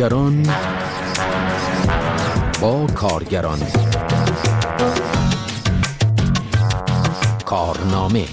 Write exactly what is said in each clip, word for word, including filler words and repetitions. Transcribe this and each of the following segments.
کارگران با کارگران کارنامه.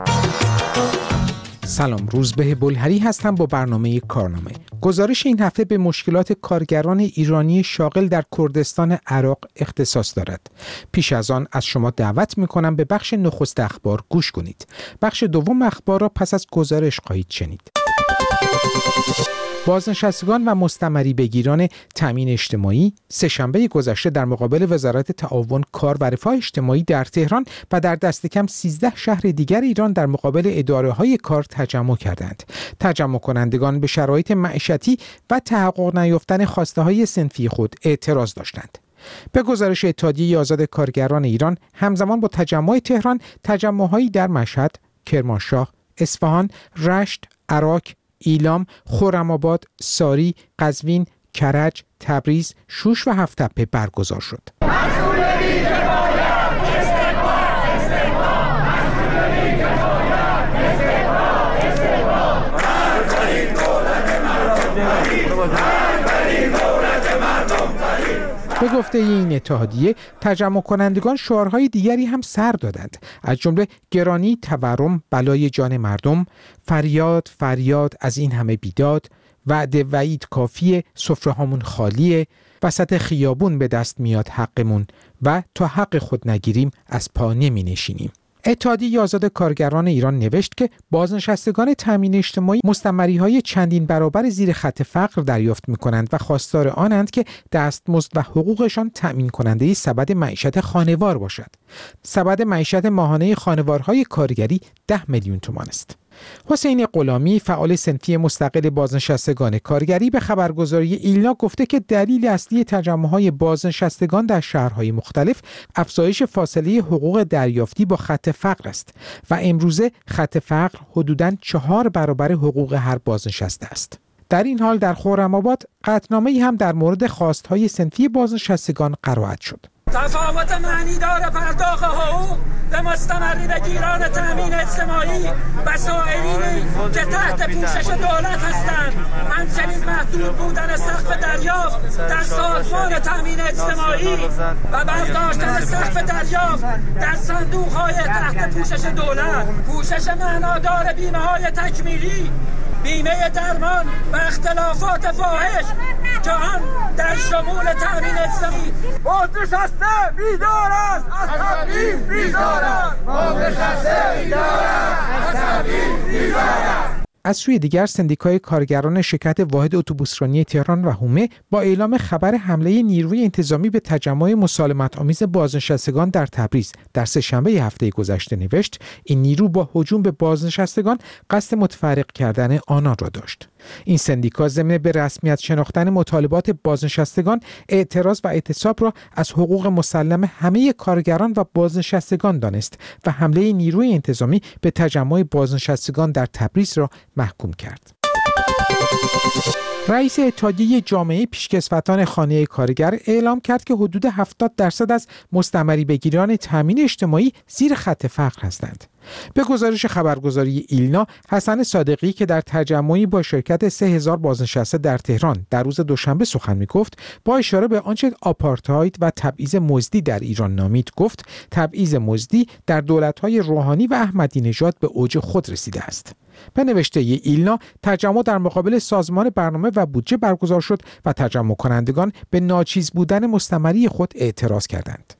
سلام، روزبه بلهری هستم با برنامه کارنامه. گزارش این هفته به مشکلات کارگران ایرانی شاغل در کردستان عراق اختصاص دارد. پیش از آن از شما دعوت می‌کنم به بخش نخست اخبار گوش کنید. بخش دوم اخبار را پس از گزارش خواهید شنید. بازنشستگان و مستمری بگیران تامین اجتماعی سه‌شنبه گذشته در مقابل وزارت تعاون کار و رفاه اجتماعی در تهران و در دست کم سیزده شهر دیگر ایران در مقابل اداره‌های کار تجمع کردند. تجمع کنندگان به شرایط معیشتی و تحقق نیافتن خواسته‌های صنفی خود اعتراض داشتند. به گزارش اتحادیه آزاد کارگران ایران، همزمان با تجمع تهران، تجمع‌هایی در مشهد، کرمانشاه، اصفهان، رشت، عراق، ایلام، خرم‌آباد، ساری، قزوین، کرج، تبریز، شوش و هفت‌تپه برگزار شد. به گفته این اتحادیه، تجمع کنندگان شعارهای دیگری هم سر دادند، از جمله گرانی تورم بلای جان مردم، فریاد فریاد از این همه بیداد، وعده وعید کافیه سفره هامون خالیه، وسط خیابون به دست میاد حقمون و تا حق خود نگیریم از پا نمی نشینیم. اتحادیه آزاد کارگران ایران نوشت که بازنشستگان تامین اجتماعی مستمری‌های چندین برابر زیر خط فقر دریافت می‌کنند و خواستار آنند که دستمزد و حقوقشان تأمین کننده سبد معیشت خانوار باشد. سبد معیشت ماهانه خانوارهای کارگری ده میلیون تومان است. حسین غلامی، فعال صنفی مستقل بازنشستگان کارگری، به خبرگزاری ایلنا گفته که دلیل اصلی تجمع‌های بازنشستگان در شهرهای مختلف افزایش فاصله حقوق دریافتی با خط فقر است و امروزه خط فقر حدوداً چهار برابر حقوق هر بازنشسته است. در این حال در خرم‌آباد قطعنامه‌ای هم در مورد خواست‌های صنفی بازنشستگان قرائت شد. تفاوت معنیدار پرداخت حقوق به مستمری بگیران تامین اجتماعی و سائرینی که تحت پوشش دولت هستند، همچنین محدود بودن سقف دریافت در سازمان تامین اجتماعی و برداشتن سقف دریافت در صندوق‌های تحت پوشش دولت، پوشش معنادار بیمه‌های تکمیلی، بیمه درمان و اختلافات فاحش که آن در شمول تامین اجتماعی. بازنشسته بیدار است، از تبعیض بیزار است. بازنشسته بیدار است، از تبعیض بیزار است. از سوی دیگر سندیکای کارگران شرکت واحد اتوبوسرانی تهران و حومه با اعلام خبر حمله نیروی انتظامی به تجمع مسالمت‌آمیز بازنشستگان در تبریز در سه‌شنبه هفته گذشته نوشت این نیرو با هجوم به بازنشستگان قصد متفرق کردن آنان را داشت. این سندیکا ضمن به رسمیت شناختن مطالبات بازنشستگان اعتراض و اعتصاب را از حقوق مسلم همه کارگران و بازنشستگان دانست و حمله نیروی انتظامی به تجمع بازنشستگان در تبریز را محکوم کرد. رئیس اتحادیه جامعه پیشکسوتان خانه کارگر اعلام کرد که حدود هفتاد درصد از مستمری بگیران تامین اجتماعی زیر خط فقر هستند. به گزارش خبرگزاری ایلنا، حسن صادقی که در تجمعی با شرکت سه هزار بازنشسته در تهران در روز دوشنبه سخن می‌گفت، با اشاره به آنچه آپارتاید و تبعیض مزدی در ایران نامید گفت تبعیض مزدی در دولت‌های روحانی و احمدی نژاد به اوج خود رسیده است. به نوشته ایلنا، تجمع در مقابل سازمان برنامه و بودجه برگزار شد و تجمع کنندگان به ناچیز بودن مستمری خود اعتراض کردند.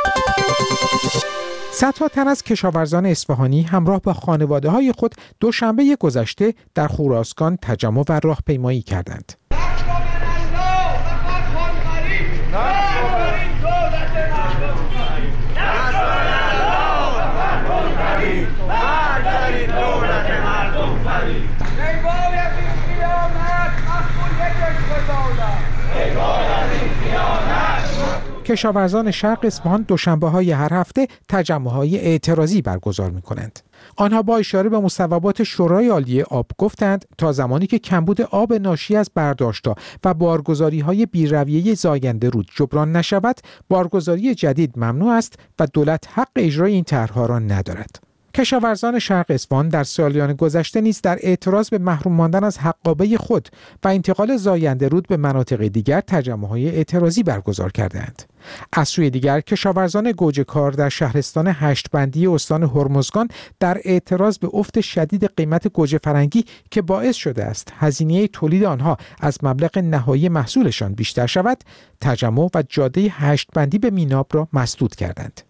صدها تن از کشاورزان اصفهانی همراه با خانواده‌های خود دوشنبه گذشته در خراسان تجمع و راهپیمایی کردند. کشاورزان شرق اصفهان دوشنبه‌های هر هفته تجمع‌های اعتراضی برگزار می‌کنند. آنها با اشاره به مصوبات شورای عالی آب گفتند تا زمانی که کمبود آب ناشی از برداشت‌ها و بارگذاری‌های بی‌رویه زاینده رود جبران نشود، بارگذاری جدید ممنوع است و دولت حق اجرای این طرح‌ها را ندارد. کشاورزان شرق اصفهان در سالیان گذشته نیز در اعتراض به محروم ماندن از حقابه خود و انتقال زاینده رود به مناطق دیگر تجمع‌های اعتراضی برگزار کردند. از سوی دیگر کشاورزان گوجه‌کار در شهرستان هشت بندی استان هرمزگان در اعتراض به افت شدید قیمت گوجه فرنگی که باعث شده است هزینه تولید آنها از مبلغ نهایی محصولشان بیشتر شود، تجمع و جاده هشت بندی به میناب را مسدود کردند.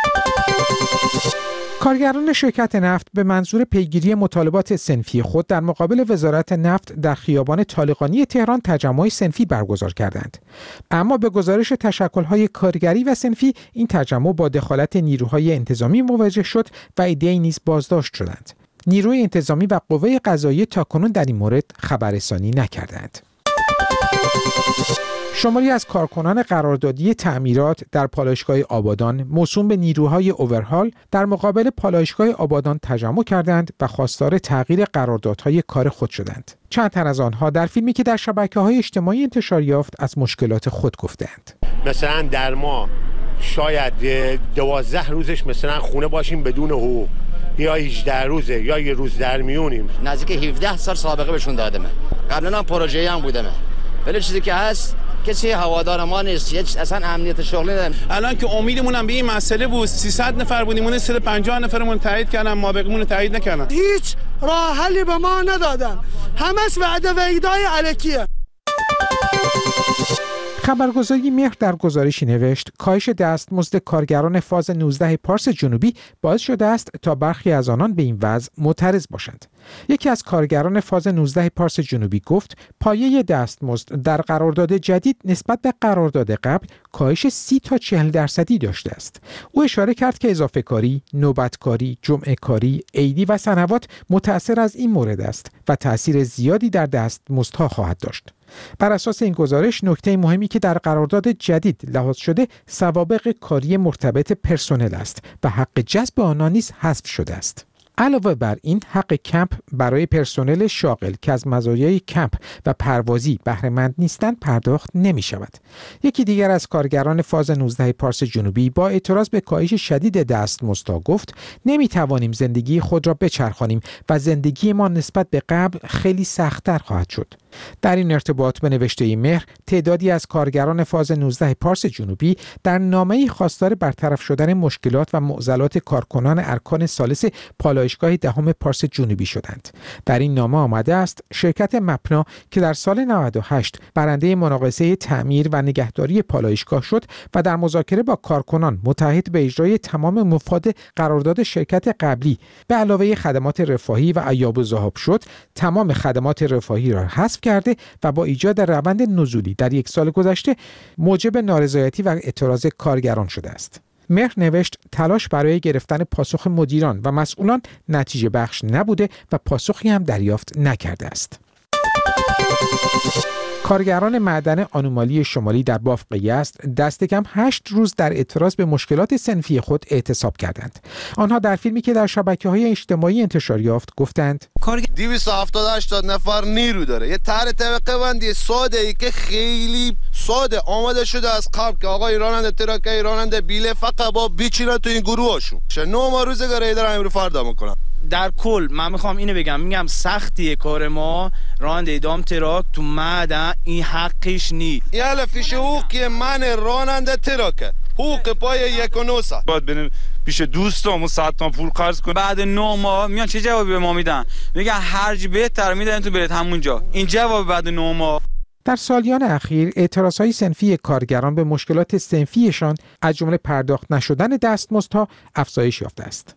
کارگران شرکت نفت به منظور پیگیری مطالبات صنفی خود در مقابل وزارت نفت در خیابان طالقانی تهران تجمع صنفی برگزار کردند. اما به گزارش تشکل‌های کارگری و صنفی این تجمع با دخالت نیروهای انتظامی مواجه شد و عده‌ای نیز بازداشت شدند. نیروی انتظامی و قوه قضاییه تاکنون در این مورد خبررسانی نکردند. شماری از کارکنان قراردادی تعمیرات در پالایشگاه آبادان موسوم به نیروهای اوورهال در مقابل پالایشگاه آبادان تجمع کردند و خواستار تغییر قراردادهای کار خود شدند. چند تن از آنها در فیلمی که در شبکه‌های اجتماعی انتشار یافت از مشکلات خود گفتند. مثلا در ما شاید دوازده روزش مثلا خونه باشیم بدون حقوق، یا هجده روزه یا یه روز در میونیم. نزدیک هفده سال سابقه بهشون دادم. قبلا هم پروژه‌ای هم بودم. ولی چیزی که هست کسی هوادار ما نیست، اصلا امنیت شغلی نداریم. الان که امیدمون هم به این مسئله بود، سیصد نفر بودیم، اون صد و پنجاه نفرمون تایید کردن، ما بقیمون تایید نکردن. هیچ راه حلی به ما ندادن. همش وعده و ایدای الکیه. خبرگزاری مهر در گزارشی نوشت کاهش دستمزد کارگران فاز نوزده پارس جنوبی باعث شده است تا برخی از آنان به این وضع معترض باشند. یکی از کارگران فاز نوزده پارس جنوبی گفت پایه دستمزد در قرارداد جدید نسبت به قرارداد قبل کاهش سی تا چهل درصدی داشته است. او اشاره کرد که اضافه کاری، نوبتکاری، جمعه کاری، عیدی و سنوات متأثر از این مورد است و تأثیر زیادی در دستمزدها خواهد داشت. بر اساس این گزارش نکته مهمی که در قرارداد جدید لحاظ شده سوابق کاری مرتبط پرسنل است و حق جذب آنها نیز حذف شده است. علاوه بر این حق کمپ برای پرسنل شاغل که از مزایای کمپ و پروازی بهره مند نیستند پرداخت نمی شود. یکی دیگر از کارگران فاز نوزده پارس جنوبی با اعتراض به کاهش شدید دستمزدها گفت نمی توانیم زندگی خود را بچرخانیم و زندگی ما نسبت به قبل خیلی سخت‌تر خواهد شد. در این ارتباط به نوشته مهر تعدادی از کارگران فاز نوزده پارس جنوبی در نامه‌ای خواستار برطرف شدن مشکلات و معضلات کارکنان ارکان ثالث پالایشگاه دهم پارس جنوبی شدند. در این نامه آمده است شرکت مپنا که در سال نود و هشت برنده مناقصه تعمیر و نگهداری پالایشگاه شد و در مذاکره با کارکنان متعهد به اجرای تمام مفاد قرارداد شرکت قبلی به علاوه خدمات رفاهی و عیاب و ذهاب شد، تمام خدمات رفاهی را حذف کرده و با ایجاد روند نزولی در یک سال گذشته موجب نارضایتی و اعتراض کارگران شده است. مهر نوشت تلاش برای گرفتن پاسخ مدیران و مسئولان نتیجه بخش نبوده و پاسخی هم دریافت نکرده است. کارگران معدن آنومالی شمالی در بافق یزد دست کم هشت روز در اعتراض به مشکلات صنفی خود اعتصاب کردند. آنها در فیلمی که در شبکه‌های اجتماعی انتشار یافت گفتند دویست و هفتاد و هشت نفر نیرو داره، یه طرح طبقه بندی ساده ای که خیلی ساده آماده شده از قبل که آقای راننده تراکه راننده بیله فقط با بیچینه تو این گروهاشون نه ما روزگاره دارن امروز فردا میکنن. در کل من میخوام اینو بگم، میگم سختیه کار ما راننده دام تراک تو معدن این حقش نی. یالا فیش حقوقی من راننده تراکه حقوق پای یک و نو ساعت باید بریم پیش دوستامون صد تا پول قرض کنیم. بعد نه ماه میان چه جوابی به ما میدن؟ میگن هرچی بهتر میدن تو برید همونجا. این جواب بعد نه ماه. در سالیان اخیر اعتراضهای صنفی کارگران به مشکلات صنفیشان از جمله پرداخت نشدن دستمزدها افزایش یافته است.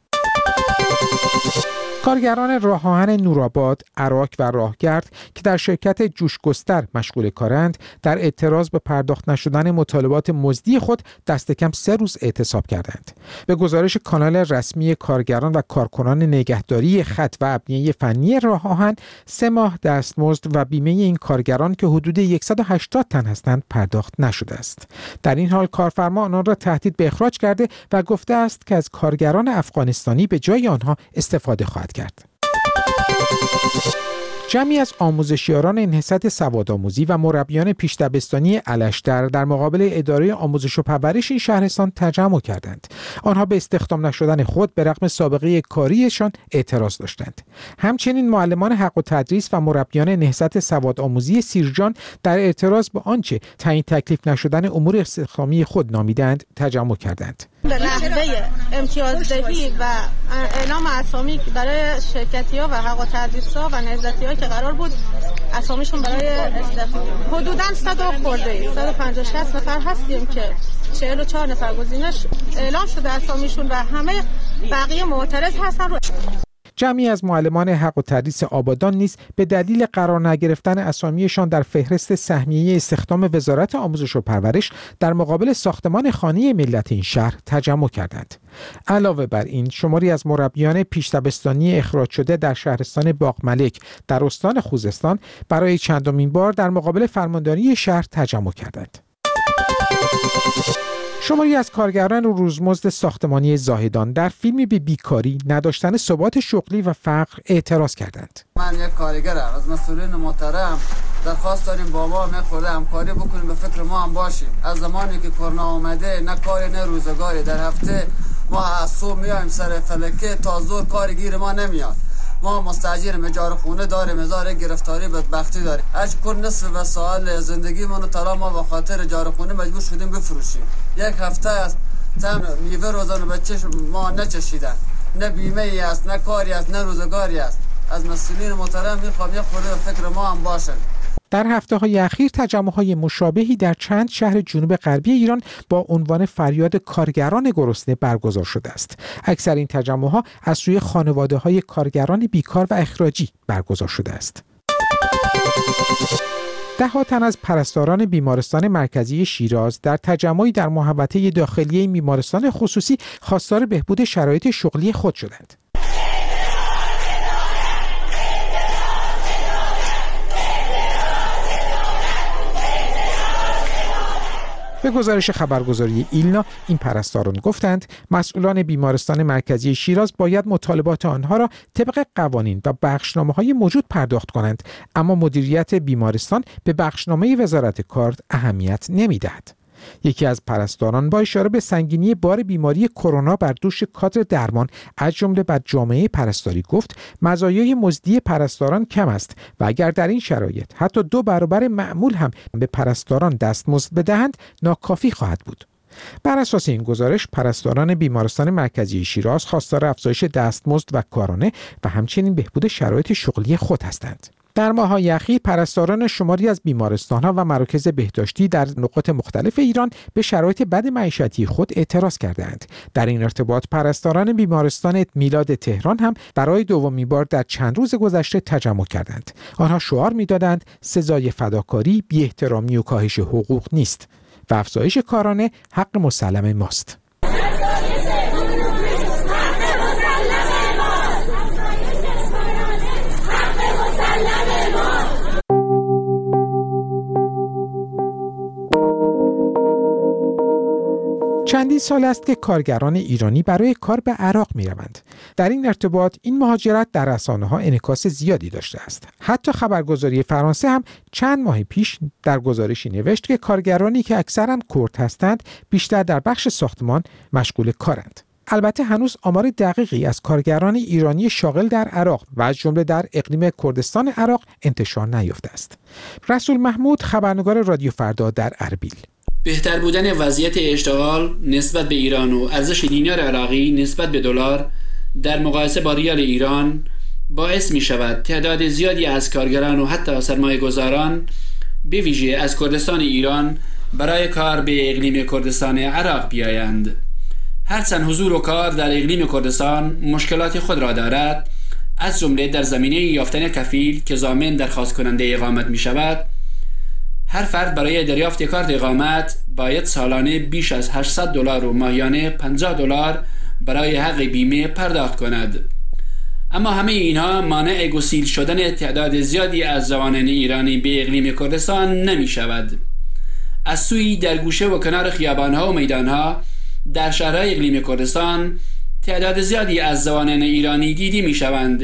کارگران راه آهن نورآباد، عراق و راهگرد که در شرکت جوشگستر مشغول کارند در اعتراض به پرداخت نشدن مطالبات مزدی خود دست کم سه روز اعتصاب کردند. به گزارش کانال رسمی کارگران و کارکنان نگهداری خط و ابنیه فنی راه آهن، سه ماه دستمزد و بیمه این کارگران که حدود صد و هشتاد تن هستند پرداخت نشده است. در این حال کارفرما آنان را تهدید به اخراج کرده و گفته است که از کارگران افغانستانی به جای آنها استفاده خواهد کرد. جمعی از آموزشیاران نهضت سوادآموزی و مربیان پیش‌دبستانی الشتر در مقابل اداره آموزش و پرورش این شهرستان تجمع کردند. آنها به استخدام نشدن خود به رغم سابقه کاریشان اعتراض داشتند. همچنین معلمان حق و تدریس و مربیان نهضت سوادآموزی سیرجان در اعتراض به آنچه تعیین تکلیف نشدن امور استخدامی خود نامیدند تجمع کردند. به نحوه امتیازدهی و اعلام اسامی برای شرکتی‌ها و حق و تدریس‌ها و نهضتی‌ها که قرار بود اسامیشون برای استخدام حدوداً صد خورده صد و پنجاه شصت نفر هستیم که چهل و چهار نفر گزینش اعلام شده اسامیشون و همه بقیه معترض هستن. جمعی از معلمان حق و تدریس آبادان نیز به دلیل قرار نگرفتن اسامیشان در فهرست سهمیه استخدام وزارت آموزش و پرورش در مقابل ساختمان خانه ملت این شهر تجمع کردند. علاوه بر این، شماری از مربیان پیش‌دبستانی اخراج شده در شهرستان باغملک در استان خوزستان برای چندمین بار در مقابل فرمانداری شهر تجمع کردند. شماری از کارگران روزمزد ساختمانی زاهدان در فیلمی به بیکاری، نداشتن ثبات شغلی و فقر اعتراض کردند. من یک کارگرم، از مسئولین محترم درخواست داریم با ما میخورده همکاری بکنیم، به فکر ما هم باشیم. از زمانی که کرونا اومده نه کاری نه روزگاری، در هفته ما از صبح میایم سر فلکه تا ظهر کاری گیر ما نمیاد. ما مستاجریم، اجاره خونه داریم، هزار گرفتاری بدبختی داریم. اج کل نصف و سال زندگی منو تلا ما به خاطر اجاره خونه مجبور شدیم بفروشیم. یک هفته است تم میوه روزانه بچه ما نچشیدن، نه بیمه ای است، نه کاری است، نه روزگاری است. از مسئولین محترم میخوام یک خورده به فکر ما هم باشن. در هفته‌های اخیر تجمع‌های مشابهی در چند شهر جنوب غربی ایران با عنوان فریاد کارگران گرسنه برگزار شده است. اکثر این تجمع‌ها از سوی خانواده‌های کارگران بیکار و اخراجی برگزار شده است. ده ها تن از پرستاران بیمارستان مرکزی شیراز در تجمعی در محوطه داخلی بیمارستان خصوصی خواستار بهبود شرایط شغلی خود شدند. به گزارش خبرگزاری ایلنا، این پرستاران گفتند مسئولان بیمارستان مرکزی شیراز باید مطالبات آنها را طبق قوانین و بخشنامه‌های موجود پرداخت کنند، اما مدیریت بیمارستان به بخشنامه وزارت کار اهمیت نمی‌دهد. یکی از پرستاران با اشاره به سنگینی بار بیماری کرونا بر دوش کادر درمان از جمله بر جامعه پرستاری گفت مزایای مزدی پرستاران کم است و اگر در این شرایط حتی دو برابر معمول هم به پرستاران دستمزد بدهند ناکافی خواهد بود. بر اساس این گزارش پرستاران بیمارستان مرکزی شیراز خواستار افزایش دستمزد و کارانه و همچنین بهبود شرایط شغلی خود هستند. در ماه‌های اخیر پرستاران شماری از بیمارستان‌ها و مراکز بهداشتی در نقاط مختلف ایران به شرایط بد معیشتی خود اعتراض کردند. در این ارتباط پرستاران بیمارستان میلاد تهران هم برای دومین بار در چند روز گذشته تجمع کردند. آنها شعار می‌دادند سزای فداکاری بی احترامی و کاهش حقوق نیست و افزایش کارانه حق مسلم ماست. چندین سال است که کارگران ایرانی برای کار به عراق می روند. در این ارتباط این مهاجرت در رسانه‌ها انعکاس زیادی داشته است. حتی خبرگزاری فرانسه هم چند ماه پیش در گزارشی نوشت که کارگرانی که اکثراً کرد هستند بیشتر در بخش ساختمان مشغول کارند. البته هنوز آمار دقیقی از کارگران ایرانی شاغل در عراق و از جمله در اقلیم کردستان عراق انتشار نیافته است. رسول محمود، خبرنگار رادیو فردا در اربیل. بهتر بودن وضعیت اشتغال نسبت به ایران و ارزش دینار عراقی نسبت به دلار در مقایسه با ریال ایران باعث می شود تعداد زیادی از کارگران و حتی سرمایه‌گذاران به ویژه از کردستان ایران برای کار به اقلیم کردستان عراق بیایند. هرچند حضور و کار در اقلیم کردستان مشکلات خود را دارد، از جمله در زمینه یافتن کفیل که ضامن درخواست کننده اقامت می شود، هر فرد برای دریافت کارت اقامت باید سالانه بیش از هشتصد دلار و ماهیانه پنجاه دلار برای حق بیمه پرداخت کند. اما همه اینها مانع گسیل شدن تعداد زیادی از جوانان ایرانی به اقلیم کردستان نمی شود. از سوی در گوشه و کنار خیابانها و میدانها در شهرهای اقلیم کردستان تعداد زیادی از جوانان ایرانی دیده می شوند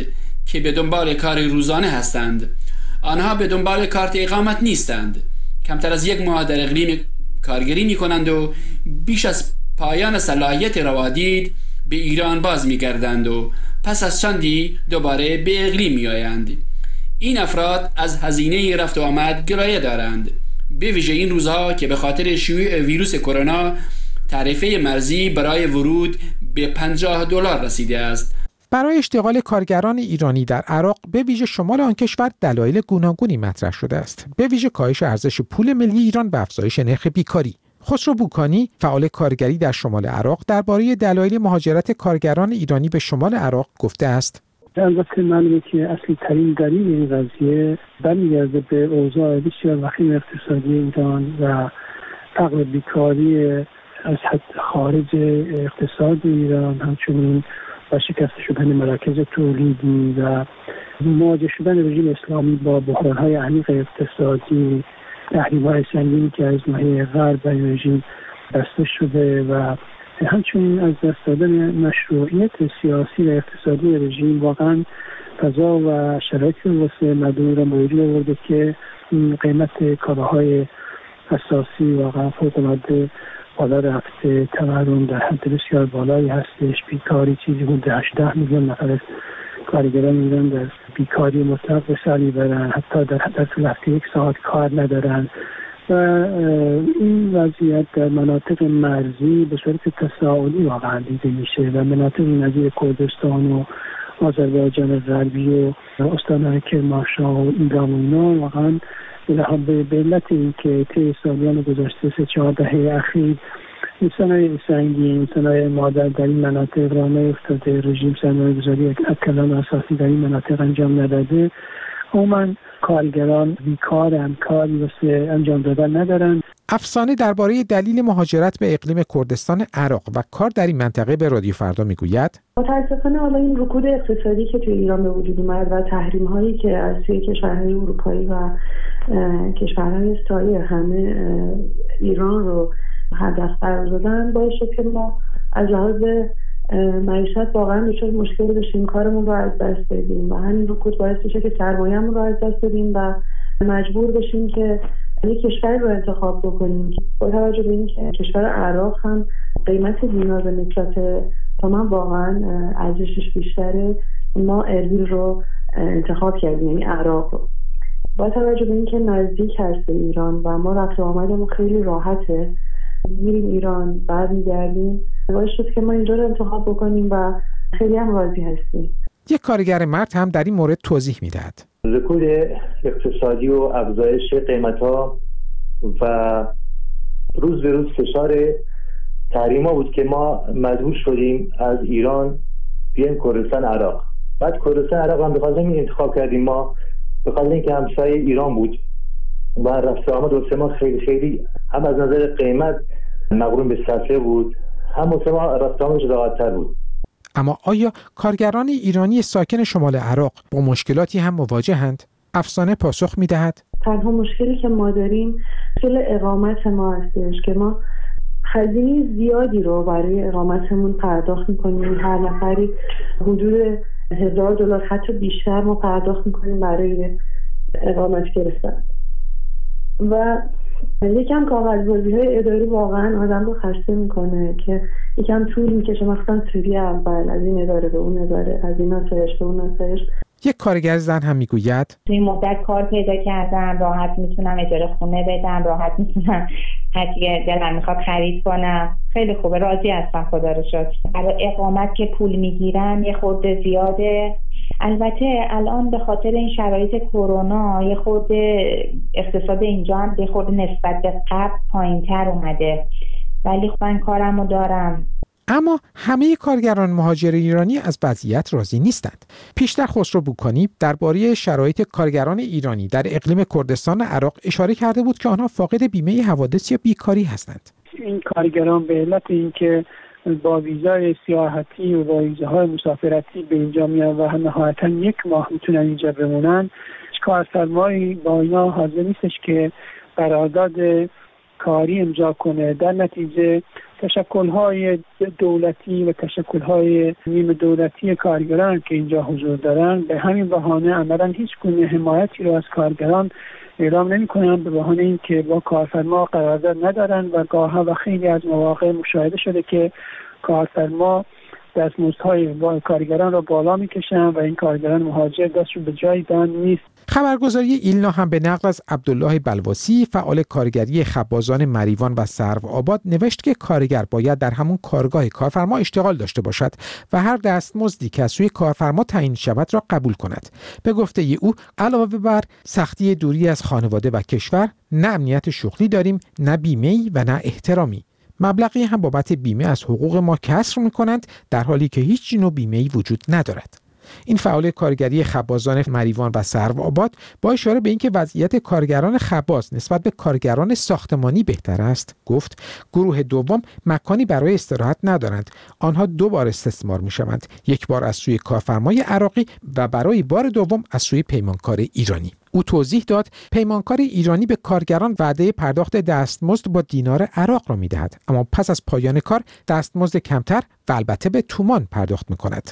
که به دنبال کار روزانه هستند. آنها به دنبال کارت اقامت نیستند. کمتر از یک ماه در اقلیم کارگری می کنند و بیش از پایان صلاحیت روادید به ایران باز می گردند و پس از چندی دوباره به اقلیم می آیند. این افراد از هزینه رفت و آمد گلایه دارند، به ویژه این روزها که به خاطر شیوع ویروس کرونا تعرفه مرزی برای ورود به پنجاه دلار رسیده است. برای اشتغال کارگران ایرانی در عراق به ویژه شمال آن کشور دلایل گوناگونی مطرح شده است، به ویژه کاهش ارزش پول ملی ایران و افزایش نرخ بیکاری. خسرو بوکانی، فعال کارگری در شمال عراق، درباره دلایل مهاجرت کارگران ایرانی به شمال عراق گفته است: البته معلومه که اصلی ترین دلیل این قضیه برمیگرده به اوضاع بسیار وخیم اقتصادی ایران و فقر بیکاری از حد خارج اقتصاد ایران، همچنین و شکست شدن مراکز تولیدی و مواجه شدن رژیم اسلامی با بحران‌های عمیق اقتصادی، تحریم‌های سنگینی که از ناحیه غرب به رژیم بسته شده و همچنین از دست دادن مشروعیت سیاسی و اقتصادی رژیم واقعا فضا و شرایطی واسه مردم را موجود آورده که قیمت کالاهای اساسی واقعا فوق‌العاده بالا رفته. تورم در حد بسیار بالایی هستش. بیکاری چیزی حدود هجده میلیون نفر از کارگران ایران در بیکاری مطلق به سر میبرن، حتی در در طول هفته یک ساعت کار ندارن و این وضعیت در مناطق مرزی به صورت تصاعدی واقعا دیده میشه و مناطق نظیر کردستان و آذربایجان غربی و استان‌های کرمانشاه و ایران و اینا واقعا به علت این که طی سالیان گذشته سه چهار دهه اخیر صنایع سنگین، صنایع مادر در این مناطق راه نیفتاده، رژیم سرمایه‌گذاری کلان اساسی در این مناطق انجام نداده. عموما کارگران بیکارن، کاری واسه انجام دادن ندارن. افسانه درباره دلیل مهاجرت به اقلیم کردستان عراق و کار در این منطقه به رادیو فردا میگوید: متاسفانه حالا این رکود اقتصادی که توی ایران به وجود اومد و تحریم هایی که از سوی کشورهای اروپایی و کشورهای سایر همه ایران رو هدف قرار دادن باعث شد که ما از لحاظ معیشت واقعا دچار مشکل بشیم، کارمون رو از دست بدیم و همین رکود باعث میشه که سرمایه‌مون رو از دست بدیم و مجبور بشیم که یک کشور رو انتخاب بکنیم. با توجه به اینکه کشور عراق هم قیمت دینار به نسبت تومان واقعا ارزشش بیشتره، ما اربیل رو انتخاب کردیم، یعنی عراق رو. با توجه به اینکه نزدیک هست به ایران و ما رفت و آمدمون خیلی راحته، میریم ایران بعد میگردیم، باعث شد که ما اینجا رو انتخاب بکنیم و خیلی هم راضی هستیم. یک کارگر مرد هم در این مورد توضیح میدهد: رکود اقتصادی و افزایش قیمت‌ها و روز به روز فشار تحریم‌ها بود که ما مجبور شدیم از ایران بیایم کردستان عراق. بعد کردستان عراق هم به خاطر این انتخاب کردیم، ما به خاطر اینکه همسایه ایران بود و رفت آمد واسه ما خیلی خیلی هم از نظر قیمت مقرون به صرفه بود، هم واسه ما رفت آمدش راحت‌تر بود. اما آیا کارگران ایرانی ساکن شمال عراق با مشکلاتی هم مواجهند؟ افسانه پاسخ می‌دهد: تنها مشکلی که ما داریم مشکل اقامت ما هستش که ما هزینه زیادی رو برای اقامتمون پرداخت می‌کنیم. هر نفری حدود هزار دلار حتی بیشتر ما پرداخت می‌کنیم برای اقامت گرفتن و یکم کاغذبازی‌های اداری واقعا آدم رو خسته میکنه که یکم طول میکشه، مثلا سوری اول از این اداره به اون اداره، از این آسایش به اون آسایش. یک کارگر زن هم میگوید: توی مدت کار پیدا کردم، راحت میتونم اجاره خونه بدم، راحت میتونم هر چی دلم میخواد خرید کنم، خیلی خوبه، راضی هستم خدا رو شکر. برای اقامت که پول میگیرن یه خورده زیاده. البته الان به خاطر این شرایط کرونا یه خورده اقتصاد اینجا هم به خورده نسبت به قبل پایین‌تر اومده، ولی من کارمو دارم. اما همه کارگران مهاجر ایرانی از وضعیت راضی نیستند. پیشتر خسرو بوکانی درباره شرایط کارگران ایرانی در اقلیم کردستان عراق اشاره کرده بود که آنها فاقد بیمه حوادث یا بیکاری هستند. این کارگران به علت اینکه با ویزای سیاحتی و با ویزاهای مسافرتی به اینجا میان و نهایتا یک ماه میتونن اینجا بمونن، کارفرمایی با اینا حاضر نیستش که قرارداد بیکاری امضا کنه. در نتیجه تشکل‌های دولتی و تشکل‌های نیمه دولتی کارگران که اینجا حضور دارن به همین بهانه عملاً هیچ گونه حمایتی رو از کارگران اعلام نمی‌کنن، به بهانه اینکه با کارفرما قرارداد ندارن و گاه‌ها و خیلی از مواقع مشاهده شده که کارفرما دستمزدهای کارگران را بالا می‌کشن و این کارگران مهاجر دستشون به جایی دان نیست. خبرگزاری ایلنا هم به نقل از عبدالله بلواسی فعال کارگری خبازان مریوان و سروآباد نوشت که کارگر باید در همون کارگاه کارفرما اشتغال داشته باشد و هر دستمزدی که از سوی کارفرما تعیین شود را قبول کند. به گفته او علاوه بر سختی دوری از خانواده و کشور، نه امنیت شغلی داریم، نه بیمه‌ای و نه احترامی. مبلغی هم بابت بیمه از حقوق ما کسر می‌کنند در حالی که هیچ نوع بیمه‌ای وجود ندارد. این فعال کارگری خبازان مریوان و سروآباد با اشاره به اینکه وضعیت کارگران خباز نسبت به کارگران ساختمانی بهتر است گفت گروه دوم مکانی برای استراحت ندارند. آنها دو بار استثمار می‌شوند، یک بار از سوی کارفرمای عراقی و برای بار دوم از سوی پیمانکار ایرانی. او توضیح داد پیمانکار ایرانی به کارگران وعده پرداخت دستمزد با دینار عراق را می‌دهد، اما پس از پایان کار دستمزد کمتر و البته به تومان پرداخت می‌کند.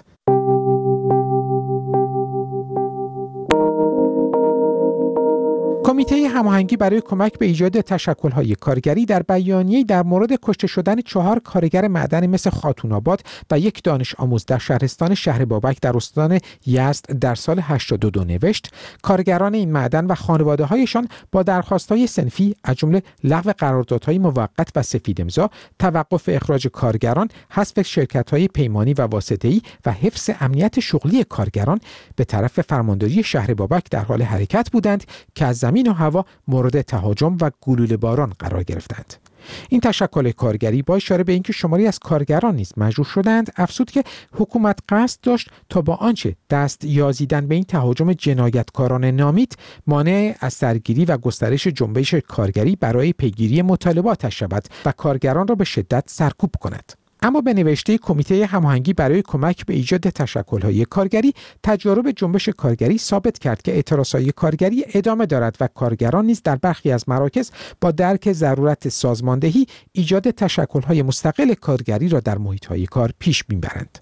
کمیته هماهنگی برای کمک به ایجاد تشکل‌های کارگری در بیانیه‌ای در مورد کشته شدن چهار کارگر معدنی مثل خاتون‌آباد و یک دانش آموز در شهرستان شهر بابک در استان یزد در سال هشتاد و دو نوشت کارگران این معدن و خانواده‌هایشان با درخواست‌های صنفی از جمله لغو قراردادهای موقت و سفید امضا، توقف اخراج کارگران، حذف شرکت‌های پیمانی و واسطه‌ای و حفظ امنیت شغلی کارگران به طرف فرمانداری شهر بابک در حال حرکت بودند که از زمین و هوا مورد تهاجم و گلوله باران قرار گرفتند. این تشکل کارگری با اشاره به اینکه شماری از کارگران نیز مجروح شدند افزود که حکومت قصد داشت تا با آنچه دست یازیدن به این تهاجم جنایتکاران نامید مانع از سرگیری و گسترش جنبش کارگری برای پیگیری مطالباتش شود و کارگران را به شدت سرکوب کند. اما به نوشته کمیته هماهنگی برای کمک به ایجاد تشکل‌های کارگری، تجارب جنبش کارگری ثابت کرد که اعتراضهای کارگری ادامه دارد و کارگران نیز در برخی از مراکز با درک ضرورت سازماندهی ایجاد تشکل‌های مستقل کارگری را در محیط‌های کار پیش می‌برند.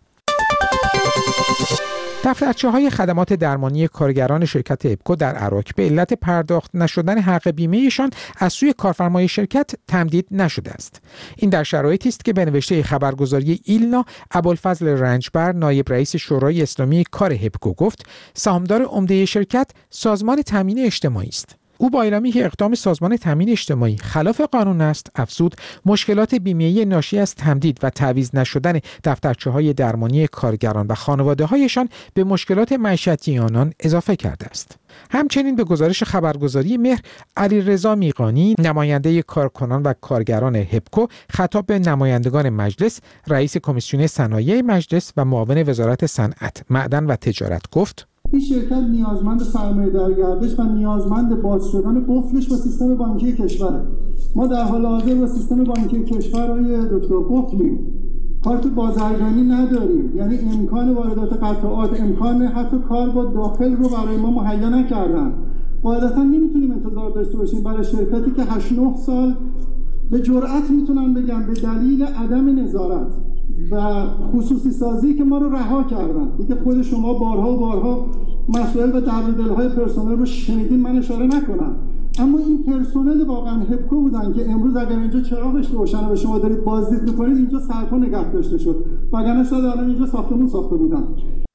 دفترچه‌های خدمات درمانی کارگران شرکت اپکو در عراق به علت پرداخت نشدن حق بیمه‌شان از سوی کارفرمای شرکت تمدید نشده است. این در شرایطی است که به نوشته خبرگزاری ایلنا ابوالفضل رنجبر نایب رئیس شورای اسلامی کار اپکو گفت سهامدار عمده شرکت سازمان تامین اجتماعی است. او با اعلامی که اقدام سازمان تامین اجتماعی خلاف قانون است افزود مشکلات بیمه‌ای ناشی از تمدید و تعویض نشدن دفترچه‌های درمانی کارگران و خانواده‌هایشان به مشکلات معیشتی آنان اضافه کرده است. همچنین به گزارش خبرگزاری مهر علیرضا میقانی نماینده کارکنان و کارگران هپکو خطاب به نمایندگان مجلس، رئیس کمیسیون صنایع مجلس و معاون وزارت صنعت، معدن و تجارت گفت این شرکت نیازمند سرمایه‌داری گردش و نیازمند باز شدن قفلش با سیستم بانکی کشوره. ما در حال حاضر با سیستم بانکی کشور های دکتر قفلیم. کارت بازرگانی نداریم، یعنی امکان واردات قطعات، امکان حتی کار با داخل رو برای ما مهیا نکردن. قاعدتا نمیتونیم انتظار داشته باشیم برای شرکتی که هشت نه سال به جرئت میتونم بگم به دلیل عدم نظارت و خصوصی سازی که ما رو رها کردن. دیگه خود شما بارها و بارها مسائل و درد دل‌های پرسنل رو شنیدین، من اشاره نکنم. اما این پرسنل واقعا هپکو بودن که امروز اگر اینجا چراغش روشنه و شما دارید بازدید می‌کنید اینجا سرپا نگه داشته شد. وگرنه شاید الان اینجا ساختمون ساخته بودن.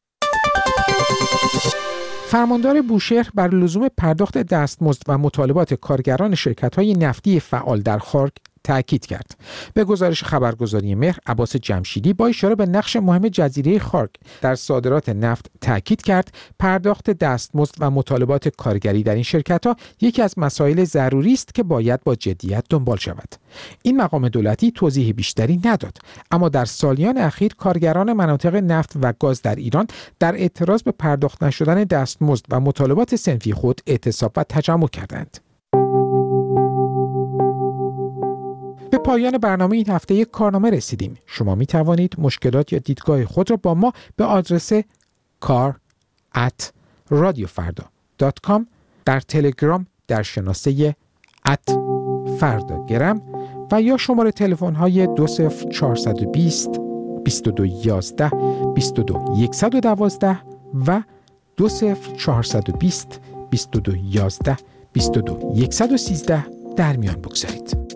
فرماندار بوشهر بر لزوم پرداخت دستمزد و مطالبات کارگران شرکت‌های نفتی فعال در خارک تأکید کرد. به گزارش خبرگزاری مهر عباس جمشیدی با اشاره به نقش مهم جزیره خارک در صادرات نفت تأکید کرد پرداخت دستمزد و مطالبات کارگری در این شرکت‌ها یکی از مسائل ضروری است که باید با جدیت دنبال شود. این مقام دولتی توضیح بیشتری نداد، اما در سالیان اخیر کارگران مناطق نفت و گاز در ایران در اعتراض به پرداخت نشدن دستمزد و مطالبات صنفی خود اعتصاب و تجمع کردند. به پایان برنامه این هفته یک کارنامه رسیدیم. شما می توانید مشکلات یا دیدگاه خود را با ما به آدرس کار ات رادیو فردا دات کام در تلگرام در شناسه ات فردا گرم و یا شماره تلفن های دو صفر چهارصد و بیست بیست و دو یازده بیست و دو صد و دوازده و دو صفر چهارصد و بیست بیست و دو یازده بیست و دو صد و سیزده در میان بگذارید.